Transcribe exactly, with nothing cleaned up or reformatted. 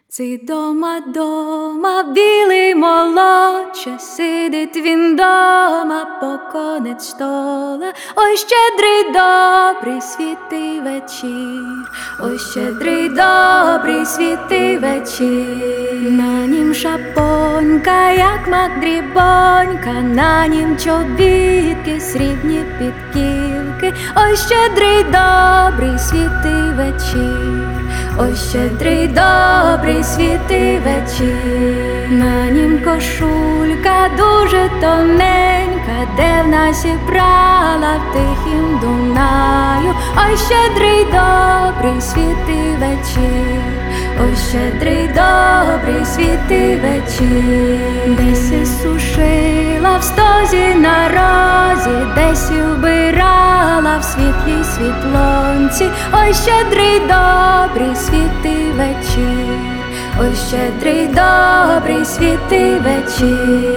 Цей дома, дома, білий молодче, сидить він дома, поконець стола. Ой, щедрий, добрий, світий вечір, ой, щедрий, добрий, світий вечір. На нім шапонька, як мак дрібонька, на нім чобітки, срібні підківки. Ой, щедрий, добрий, світий вечір, ой, щедрий, добрий, світий вечір. На нім кошулька дуже тоненька, де в нас і брала в тихім Дунаю. Ой, щедрий, добрий, світий вечір, ой, щедрий, добрий, світий вечір. Десь і сушила в стозі на розі, десь і вбирала в світлій світлонці. Ой, щедрий, добрий, світий вечір, ой, щедрий, добрий, світий вечір.